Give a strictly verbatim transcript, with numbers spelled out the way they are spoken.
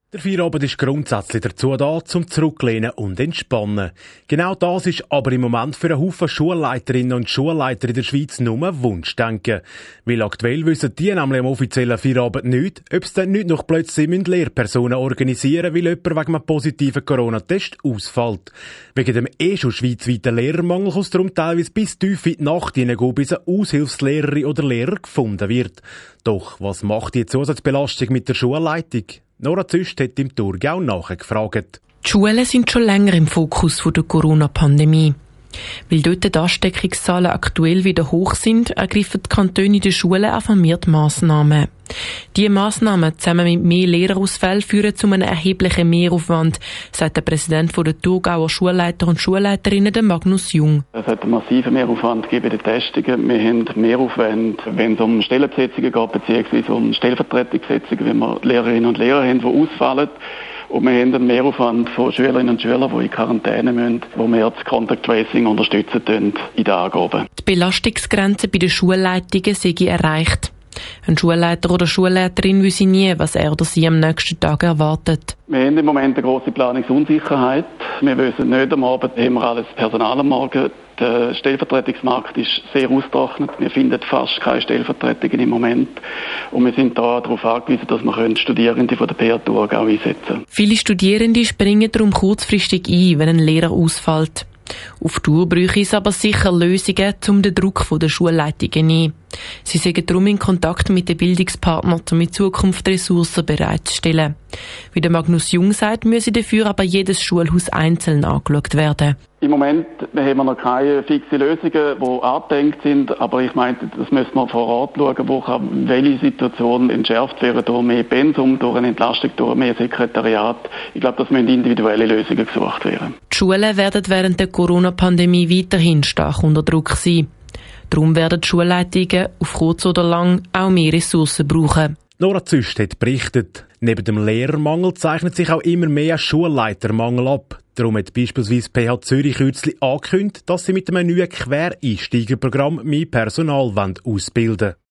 Der Feierabend ist grundsätzlich dazu da, zum Zurücklehnen und Entspannen. Genau das ist aber im Moment für einen Haufen Schulleiterinnen und Schulleiter in der Schweiz nur Wunschdenken. Weil aktuell wissen die nämlich am offiziellen Feierabend nicht, ob sie dann nicht noch plötzlich Lehrpersonen organisieren müssen, weil jemand wegen einem positiven Corona-Test ausfällt. Wegen dem eh schon schweizweiten Lehrermangel kann es darum teilweise bis tief in die Nacht hineingehen, bis eine Aushilfslehrerin oder Lehrer gefunden wird. Doch was macht die Zusatzbelastung mit der Schulleitung? Nora Züst hat im Thurgau nachgefragt. Die Schulen sind schon länger im Fokus der Corona-Pandemie. Weil dort die Ansteckungszahlen aktuell wieder hoch sind, ergreifen die Kantone in den Schulen auch vermehrt Massnahmen. Diese Massnahmen zusammen mit mehr Lehrerausfällen führen zu einem erheblichen Mehraufwand, sagt der Präsident der Thurgauer Schulleiter und Schulleiterinnen, Magnus Jung. Es hat einen massiven Mehraufwand bei den Testungen. Wir haben Mehraufwände, wenn es um Stellenbesetzungen geht, beziehungsweise um Stellvertretungsbesetzungen, wenn wir Lehrerinnen und Lehrer haben, die ausfallen. Und wir haben einen Mehraufwand von Schülerinnen und Schülern, die in Quarantäne müssen, wo wir das Contact Tracing unterstützen in den Angaben. Die Belastungsgrenze bei den Schulleitungen sei erreicht. Ein Schulleiter oder Schulleiterin wisse nie, was er oder sie am nächsten Tag erwartet. Wir haben im Moment eine grosse Planungsunsicherheit. Wir wissen nicht, am Abend haben wir alles Personal am Morgen. Der Stellvertretungsmarkt ist sehr ausgetrocknet. Wir finden fast keine Stellvertretungen im Moment. Und wir sind da darauf angewiesen, dass wir Studierende von der P A Thurgau einsetzen können. Viele Studierende springen darum kurzfristig ein, wenn ein Lehrer ausfällt. Auf Tour bräuchte es aber sicher Lösungen, um den Druck der Schulleitungen zu nehmen. Sie sind darum in Kontakt mit den Bildungspartnern, um in Zukunft Ressourcen bereitzustellen. Wie der Magnus Jung sagt, müsse dafür aber jedes Schulhaus einzeln angeschaut werden. Im Moment haben wir noch keine fixen Lösungen, die angedenkt sind, aber ich meinte, das müssen wir vor Ort schauen, wo kann welche Situation entschärft werden, durch mehr Pensum, durch eine Entlastung, durch mehr Sekretariat. Ich glaube, das müssen individuelle Lösungen gesucht werden. Die Schulen werden während der Corona-Pandemie weiterhin stark unter Druck sein. Darum werden die Schulleitungen auf kurz oder lang auch mehr Ressourcen brauchen. Nora Züst hat berichtet, neben dem Lehrermangel zeichnet sich auch immer mehr Schulleitermangel ab. Darum hat beispielsweise P H Zürich kürzlich angekündigt, dass sie mit einem neuen Quereinsteigerprogramm mehr Personal ausbilden wollen.